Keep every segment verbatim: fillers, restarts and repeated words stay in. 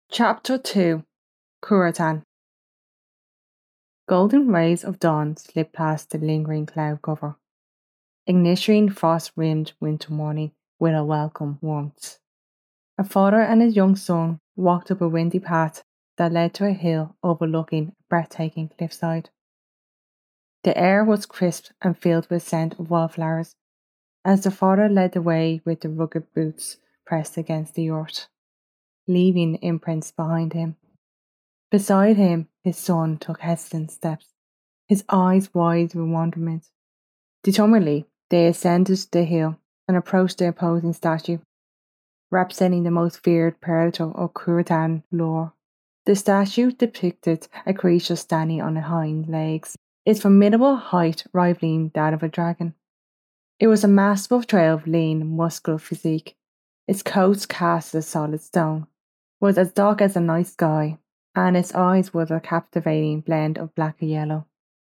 Chapter two. Curatan. Golden rays of dawn slip past the lingering cloud cover, igniting frost-rimmed winter morning with a welcome warmth. A father and his young son walked up a windy path that led to a hill overlooking a breathtaking cliffside. The air was crisp and filled with scent of wildflowers as the father led the way with the rugged boots pressed against the earth, leaving imprints behind him. Beside him, his son took hesitant steps, his eyes wide with wonderment. Determinedly, they ascended the hill and approached the imposing statue, representing the most feared predator of Curatan lore. The statue depicted a creature standing on hind legs, its formidable height rivaling that of a dragon. It was a massive trail of lean, muscular physique. Its coat, cast as solid stone, was as dark as the night sky, and its eyes were a captivating blend of black and yellow.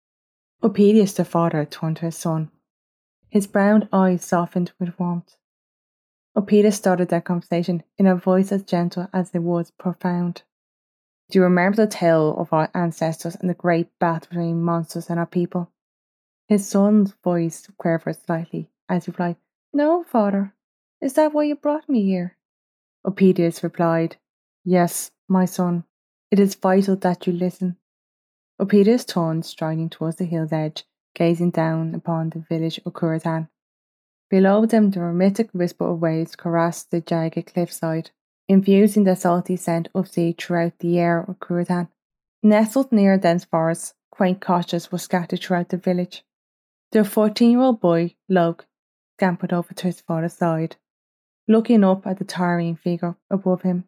Opedius the father turned to his son. His brown eyes softened with warmth. Opedius started their conversation in a voice as gentle as it was profound. Do you remember the tale of our ancestors and the great battle between monsters and our people? His son's voice quivered slightly as he replied, No, father. Is that why you brought me here? Opedius replied, Yes, my son. It is vital that you listen. Opedius turned, striding towards the hill's edge, gazing down upon the village of Curatan. Below them the rhythmic whisper of waves caressed the jagged cliffside, infusing the salty scent of sea throughout the air of Curatan. Nestled near dense forests, quaint cottages were scattered throughout the village. The fourteen-year-old boy, Luke, scampered over to his father's side, looking up at the towering figure above him.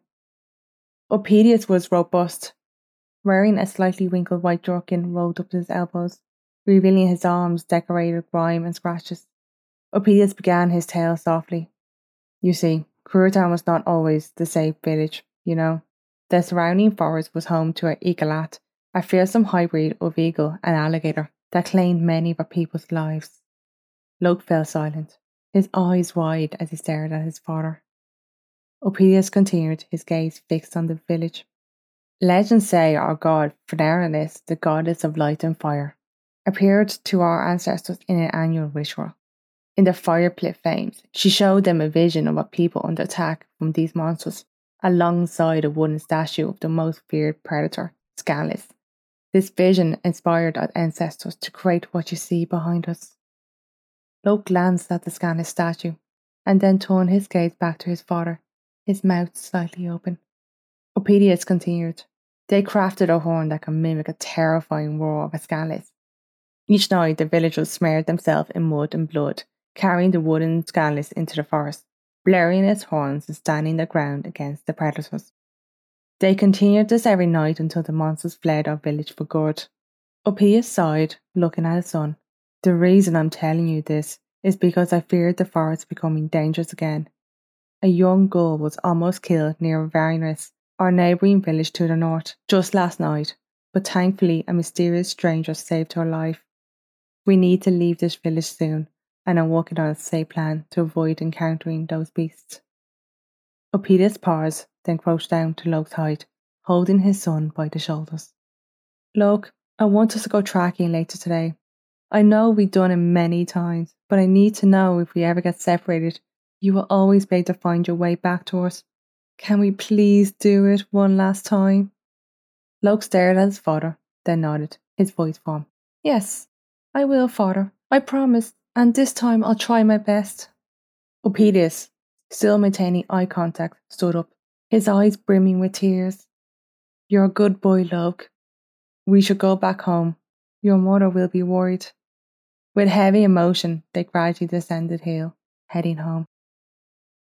Opedius was robust, wearing a slightly wrinkled white jerkin rolled up to his elbows, revealing his arms decorated with grime and scratches. Opedius began his tale softly. You see, Curatan was not always the safe village, you know. The surrounding forest was home to an eagleat, a fearsome hybrid of eagle and alligator that claimed many of our people's lives. Luke fell silent, his eyes wide as he stared at his father. Opedius continued, his gaze fixed on the village. Legends say our god, Fenarinis, the goddess of light and fire, appeared to our ancestors in an annual ritual. In the fire pit flames, she showed them a vision of a people under attack from these monsters, alongside a wooden statue of the most feared predator, Scalis. This vision inspired our ancestors to create what you see behind us. Luke glanced at the Scalis statue, and then turned his gaze back to his father, his mouth slightly open. Opedius continued. They crafted a horn that can mimic a terrifying roar of a Scalis. Each night the villagers smeared themselves in mud and blood, carrying the wooden Scalis into the forest, blaring its horns and standing their ground against the predators. They continued this every night until the monsters fled our village for good. Opedius sighed, looking at his son. The reason I'm telling you this is because I feared the forest becoming dangerous again. A young girl was almost killed near Varinus, our neighbouring village to the north, just last night, but thankfully a mysterious stranger saved her life. We need to leave this village soon, and I'm working on a safe plan to avoid encountering those beasts. Opedius paused, then crouched down to Luke's height, holding his son by the shoulders. Luke, I want us to go tracking later today. I know we've done it many times, but I need to know if we ever get separated, you will always be able to find your way back to us. Can we please do it one last time? Luke stared at his father, then nodded, his voice firm. Yes, I will, father. I promise, and this time I'll try my best. Opedius, still maintaining eye contact, stood up, his eyes brimming with tears. You're a good boy, Luke. We should go back home. Your mother will be worried. With heavy emotion, they gradually descended the hill, heading home.